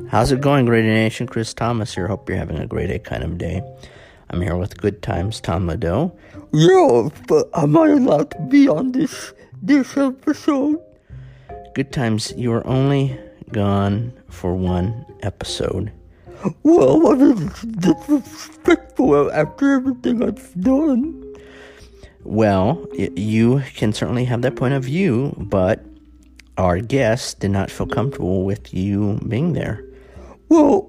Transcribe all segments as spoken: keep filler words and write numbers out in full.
How's it going, Great Nation? Chris Thomas here. Hope you're having a great day kind of day. I'm here with Good Times Tom Ladeau. Yeah, but am I allowed to be on this this episode? Good Times, you were only gone for one episode. Well, I mean, it's disrespectful after everything I've done. Well, y- you can certainly have that point of view, but our guests did not feel comfortable with you being there. Well,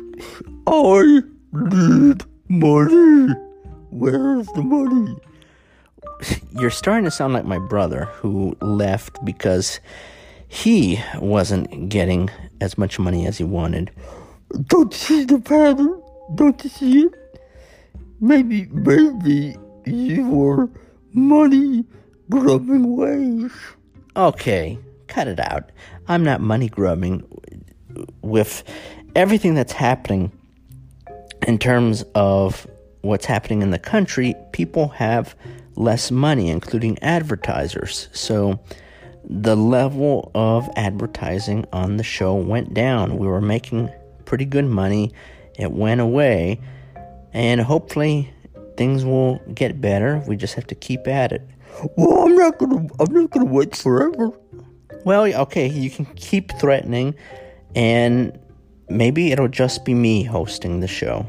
I need money. Where's the money? You're starting to sound like my brother, who left because he wasn't getting as much money as he wanted. Don't you see the pattern? Don't you see it? Maybe, maybe your money-grubbing ways. Okay, cut it out. I'm not money grubbing. With everything that's happening in terms of what's happening in the country, people have less money, including advertisers. So the level of advertising on the show went down. We were making pretty good money. It went away, and hopefully things will get better. We just have to keep at it. Well, I'm not gonna, I'm not gonna wait forever. Well, okay, you can keep threatening, and maybe it'll just be me hosting the show.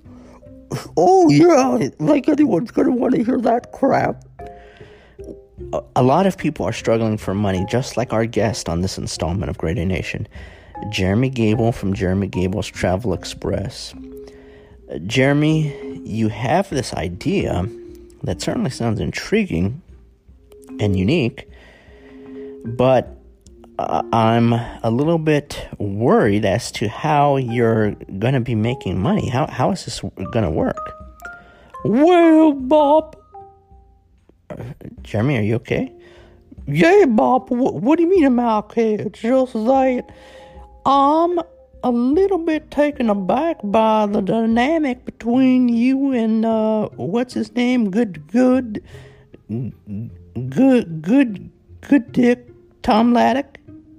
Oh, yeah, like anyone's gonna want to hear that crap. A, a lot of people are struggling for money, just like our guest on this installment of Great A Nation, Jeremy Gable from Jeremy Gable's Travel Express. Uh, Jeremy, you have this idea that certainly sounds intriguing and unique, but uh, I'm a little bit worried as to how you're going to be making money. How How is this going to work? Well, Bob. Uh, Jeremy, are you okay? Yeah, Bob. What, what do you mean I'm okay? It's just that I'm a little bit taken aback by the dynamic between you and, uh, what's his name? Good, good, good, good, good Dick Tom Laddick?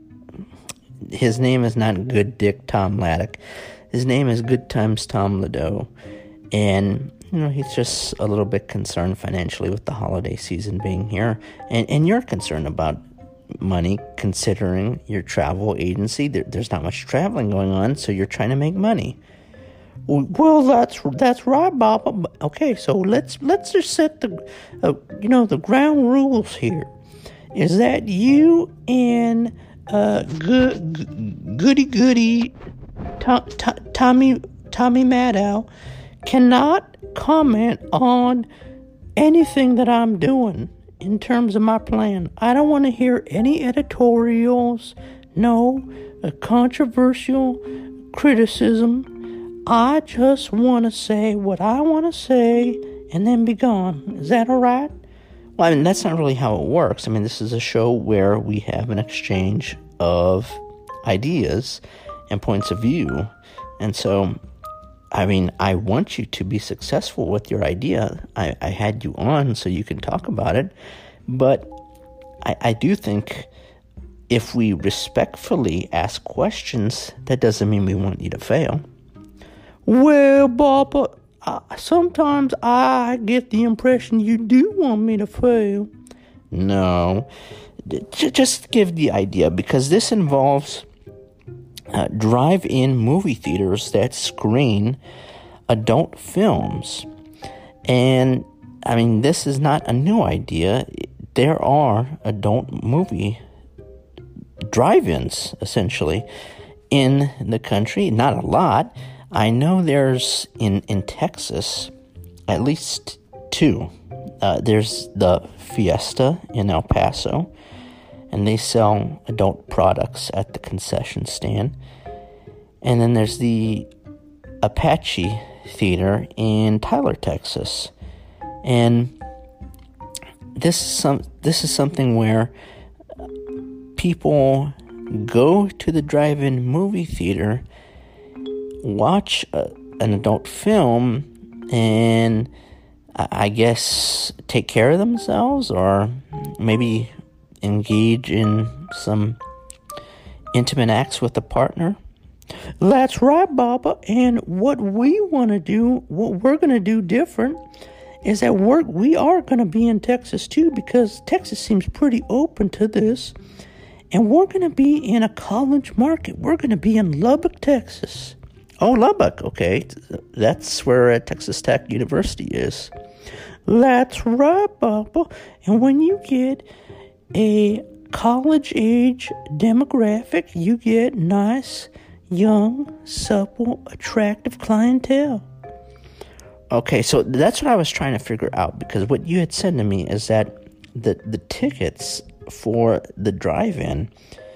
His name is not Good Dick Tom Laddick. His name is Good Times Tom Ladeau. And, you know, he's just a little bit concerned financially with the holiday season being here. And, and you're concerned about money, considering your travel agency. There, there's not much traveling going on, so you're trying to make money. Well, that's that's right, Bob. Okay, so let's let's just set the uh, you know the ground rules here. Is that you and uh good goody goody to, to, Tommy Tommy Maddow cannot comment on anything that I'm doing in terms of my plan. I don't want to hear any editorials, no uh, controversial criticism. I just want to say what I want to say and then be gone. Is that all right? Well, I mean, that's not really how it works. I mean, this is a show where we have an exchange of ideas and points of view. And so, I mean, I want you to be successful with your idea. I, I had you on so you can talk about it. But I, I do think if we respectfully ask questions, that doesn't mean we want you to fail. Well, Bob, uh, sometimes I get the impression you do want me to fail. No, J- just give the idea, because this involves uh, drive-in movie theaters that screen adult films. And, I mean, this is not a new idea. There are adult movie drive-ins, essentially, in the country. Not a lot. I know there's, in, in Texas, at least two. Uh, there's the Fiesta in El Paso, and they sell adult products at the concession stand. And then there's the Apache Theater in Tyler, Texas. And this is some this is something where people go to the drive-in movie theater, watch a, an adult film, and I guess take care of themselves, or maybe engage in some intimate acts with a partner. That's right, Baba. And what we want to do, what we're going to do different, is that we're, we are going to be in Texas too, because Texas seems pretty open to this. And we're going to be in a college market. We're going to be in Lubbock, Texas. Oh, Lubbock, okay. That's where uh, Texas Tech University is. That's right, Baba. And when you get a college-age demographic, you get nice, young, supple, attractive clientele. Okay, so that's what I was trying to figure out, because what you had said to me is that the the tickets for the drive-in,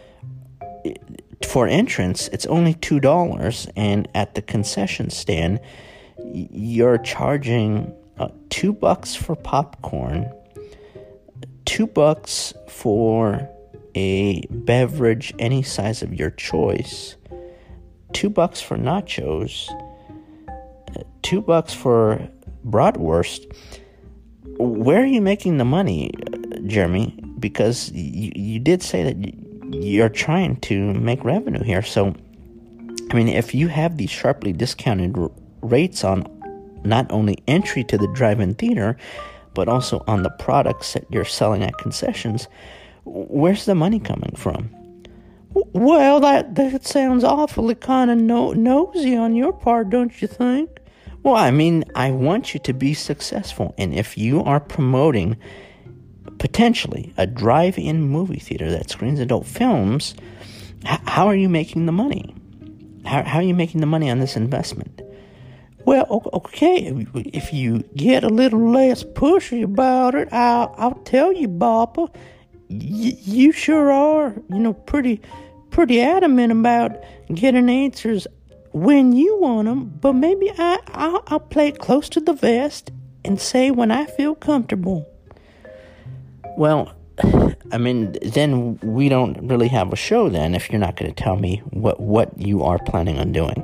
for entrance, it's only two dollars, and at the concession stand, you're charging uh, two bucks for popcorn, two bucks for a beverage any size of your choice, two bucks for nachos, two bucks for bratwurst. Where are you making the money, Jeremy? Because you, you did say that you're trying to make revenue here. So, I mean, if you have these sharply discounted r- rates on not only entry to the drive-in theater, but also on the products that you're selling at concessions, where's the money coming from? Well, that, that sounds awfully kind of no, nosy on your part, don't you think? Well, I mean, I want you to be successful. And if you are promoting potentially a drive-in movie theater that screens adult films, h- how are you making the money? How, how are you making the money on this investment? Well, okay, if you get a little less pushy about it, I'll, I'll tell you, Baba, y- you sure are, you know, pretty, pretty adamant about getting answers when you want them, but maybe I, I'll, I'll play it close to the vest and say when I feel comfortable. Well, I mean, then we don't really have a show then if you're not going to tell me what, what you are planning on doing.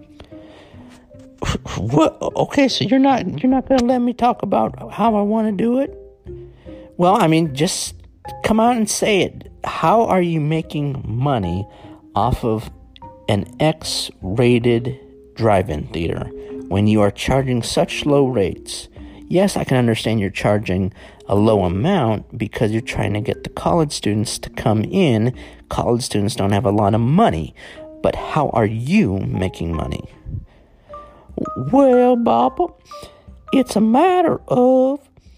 What? Okay, so you're not you're not going to let me talk about how I want to do it? Well, I mean, just come out and say it. How are you making money off of an X-rated drive-in theater when you are charging such low rates? Yes, I can understand you're charging a low amount because you're trying to get the college students to come in. College students don't have a lot of money. But how are you making money? Well, Baba, it's a matter of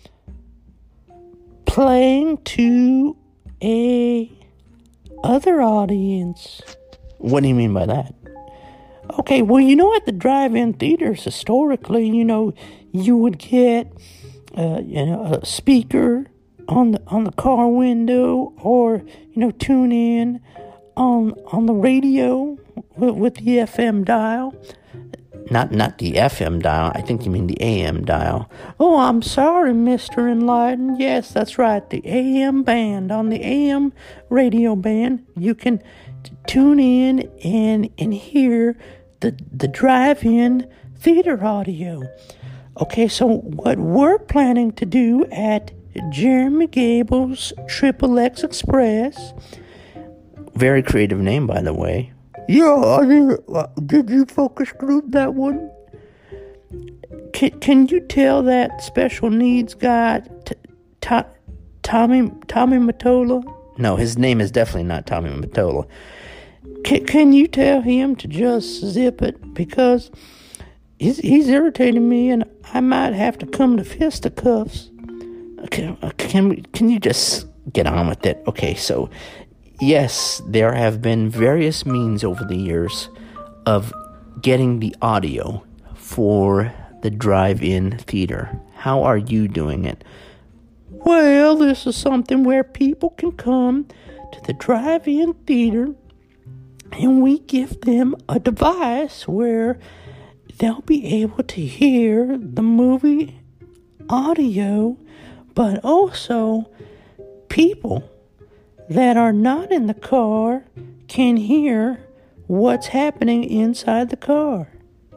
playing to a other audience. What do you mean by that? Okay, well, you know, at the drive-in theaters, historically, you know, you would get, uh, you know, a speaker on the on the car window, or you know, tune in on on the radio with, with the F M dial. Not not the F M dial. I think you mean the A M dial. Oh, I'm sorry, Mister Enlightened. Yes, that's right. The A M band. On the A M radio band, you can t- tune in and and hear the the drive-in theater audio. Okay, so what we're planning to do at Jeremy Gable's Triple X Express. Very creative name, by the way. Yeah, I did, uh, did you focus group that one? Can, can you tell that special needs guy, t- t- Tommy Tommy Mottola? No, his name is definitely not Tommy Mottola. Can, can you tell him to just zip it? Because he's, he's irritating me, and I might have to come to fisticuffs. Can, can, we, can you just get on with it? Okay, so yes, there have been various means over the years of getting the audio for the drive-in theater. How are you doing it? Well, this is something where people can come to the drive-in theater and we give them a device where they'll be able to hear the movie audio, but also people that are not in the car can hear what's happening inside the car.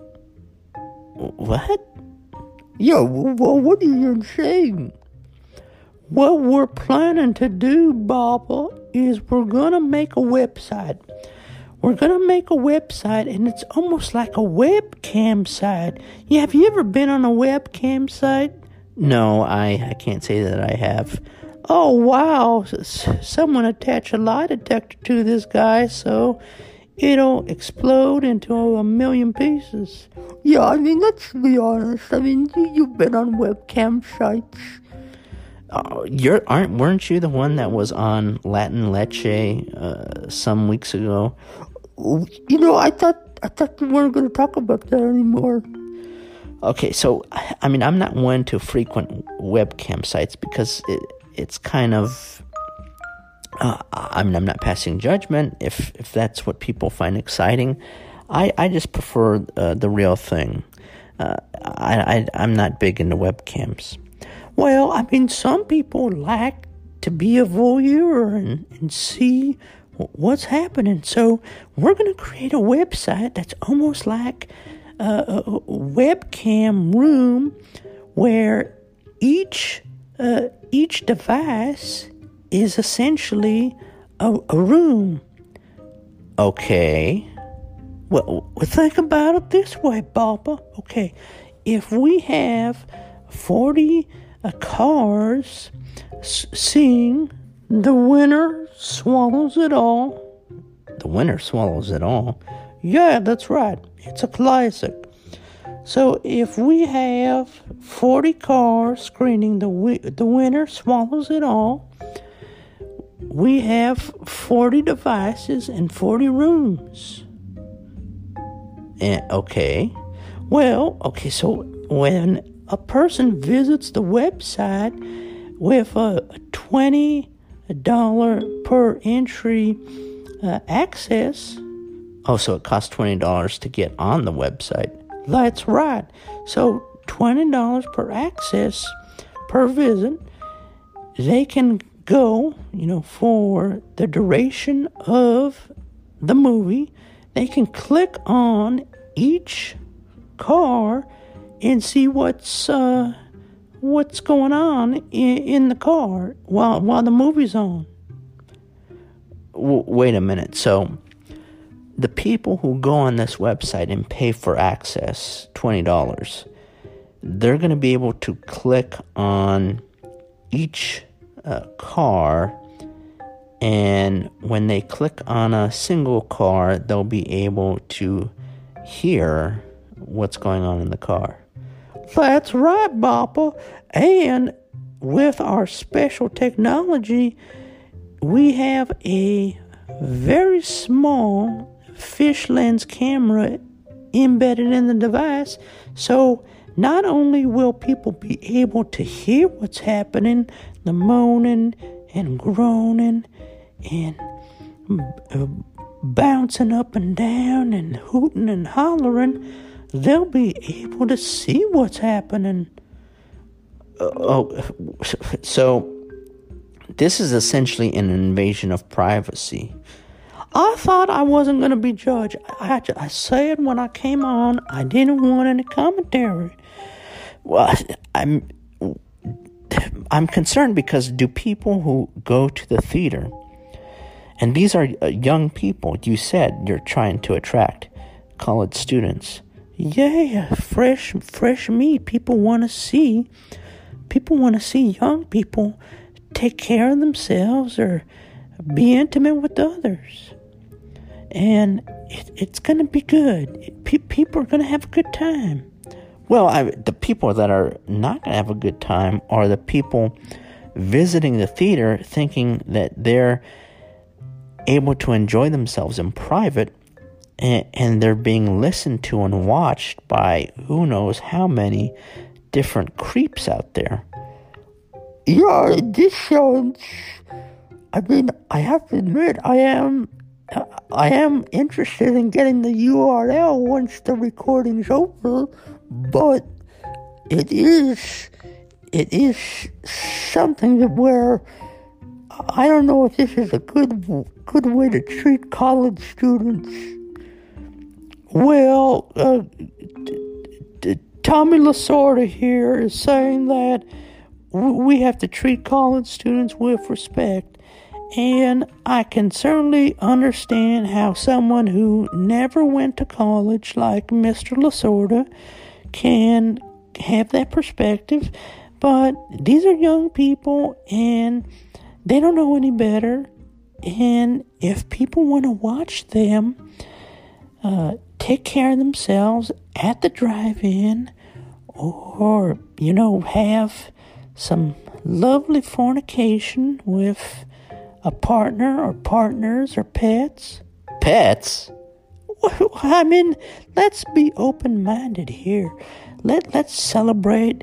What? Yo, well, what are you saying? What we're planning to do, Baba, is we're going to make a website we're going to make a website, and it's almost like a webcam site. Yeah, have you ever been on a webcam site? No, I, I can't say that I have. Oh, wow. Someone attached a lie detector to this guy, so it'll explode into a million pieces. Yeah, I mean, let's be honest. I mean, you, you've been on webcam sites. Uh, you're aren't weren't you the one that was on Latin Leche uh, some weeks ago? You know, I thought I thought we weren't going to talk about that anymore. Okay, so I mean, I'm not one to frequent webcam sites because it, it's kind of. Uh, I mean, I'm not passing judgment if if that's what people find exciting. I I just prefer uh, the real thing. Uh, I, I I'm not big into webcams. Well, I mean, some people like to be a voyeur and, and see what's happening. So we're going to create a website that's almost like a, a webcam room where each uh, each device is essentially a, a room. Okay. Well, think about it this way, Papa. Okay, if we have forty uh, cars s- sing, the winner swallows it all. The winner swallows it all? Yeah, that's right. It's a classic. So if we have forty cars screening, the wi- the winner swallows it all, we have forty devices and forty rooms. Eh, okay. Well, okay, so when a person visits the website with a twenty dollars per entry uh, access. Oh, so it costs twenty dollars to get on the website. That's right. So twenty dollars per access per visit. They can go, you know, for the duration of the movie. They can click on each car and see what's uh, what's going on in, in the car while while the movie's on. W- wait a minute. So the people who go on this website and pay for access, twenty dollars, they're going to be able to click on each uh, car, and when they click on a single car, they'll be able to hear what's going on in the car. That's right, Papa. And with our special technology, we have a very small fish lens camera embedded in the device. So not only will people be able to hear what's happening, the moaning and groaning and uh, bouncing up and down and hooting and hollering, they'll be able to see what's happening. Uh, oh, so this is essentially an invasion of privacy. I thought I wasn't going to be judged. I, I said when I came on, I didn't want any commentary. Well, I'm I'm concerned because do people who go to the theater, and these are uh, young people, you said you're trying to attract college students. Yeah, fresh fresh meat. People want to see, people want to see young people take care of themselves or be intimate with others. And it, it's going to be good. Pe- people are going to have a good time. Well, I, the people that are not going to have a good time are the people visiting the theater thinking that they're able to enjoy themselves in private, and, and they're being listened to and watched by who knows how many different creeps out there. Yeah, this sounds... I mean, I have to admit, I am... I am interested in getting the U R L once the recording's over, but it is it is something that where I don't know if this is a good good way to treat college students. Well, uh, Tommy Lasorda here is saying that we have to treat college students with respect. And I can certainly understand how someone who never went to college like Mister Lasorda can have that perspective. But these are young people and they don't know any better. And if people want to watch them uh, take care of themselves at the drive-in, or, you know, have some lovely fornication with a partner or partners or pets. Pets? I mean, let's be open-minded here. Let, let's celebrate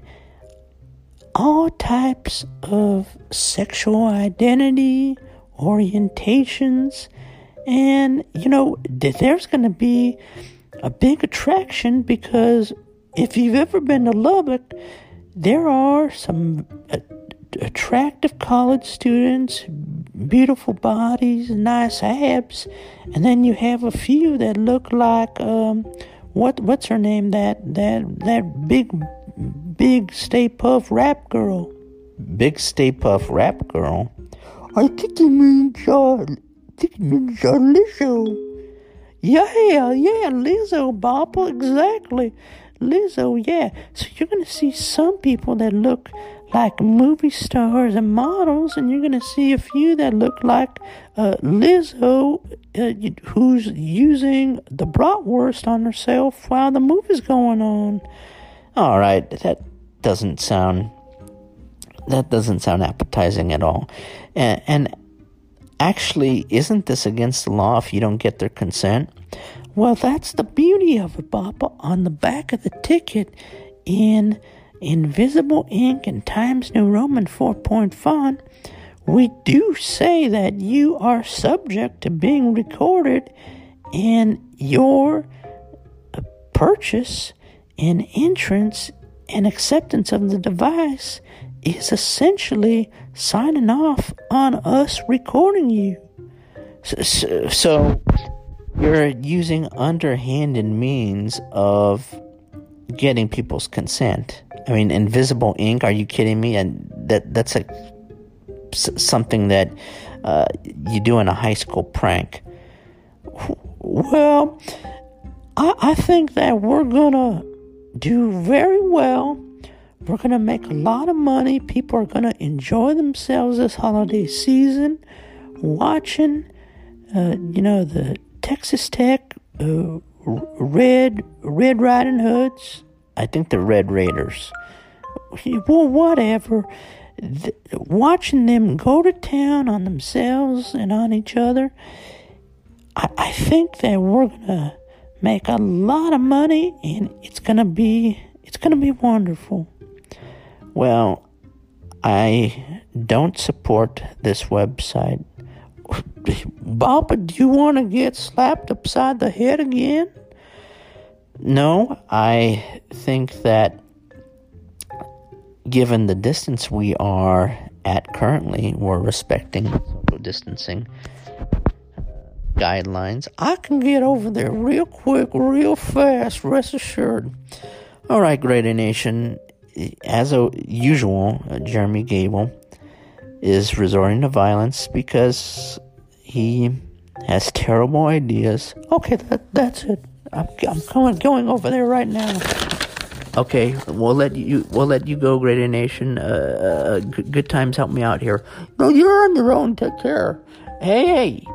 all types of sexual identity, orientations, and, you know, there's going to be a big attraction because if you've ever been to Lubbock, there are some uh, attractive college students, beautiful bodies, nice abs, and then you have a few that look like um, what what's her name? That that that big big Stay Puft Rap girl. Big Stay Puft Rap girl. I think you mean John. I think you mean John Lizzo. Yeah, yeah, Lizzo, Boppa, exactly. Lizzo, yeah. So you're going to see some people that look like movie stars and models, and you're going to see a few that look like uh, Lizzo, uh, who's using the bratwurst on herself while the movie's going on. All right, that doesn't sound that doesn't sound appetizing at all. And, and actually, isn't this against the law if you don't get their consent? Well, that's the beauty of it, Papa. On the back of the ticket, in invisible ink and Times New Roman four-point font, we do say that you are subject to being recorded, and your purchase and entrance and acceptance of the device is essentially signing off on us recording you. So, so, so you're using underhanded means of getting people's consent. I mean, invisible ink, are you kidding me? And that that's a, something that uh, you do in a high school prank. Well, I, I think that we're going to do very well. We're going to make a lot of money. People are going to enjoy themselves this holiday season watching, uh, you know, the Texas Tech uh, Red Red Riding Hoods. I think the Red Raiders. Well, whatever. The, watching them go to town on themselves and on each other, I, I think that we're going to make a lot of money, and it's going to be it's going to be wonderful. Well, I don't support this website. Papa, do you want to get slapped upside the head again? No, I think that given the distance we are at currently, we're respecting social distancing guidelines. I can get over there real quick, real fast, rest assured. All right, Great Nation. As a, usual, uh, Jeremy Gable is resorting to violence because he has terrible ideas. Okay, that that's it. I'm I'm going going over there right now. Okay, we'll let you we'll let you go, Great Nation. Uh, uh, good, good times, help me out here. No, you're on your own. Take care. Hey, hey.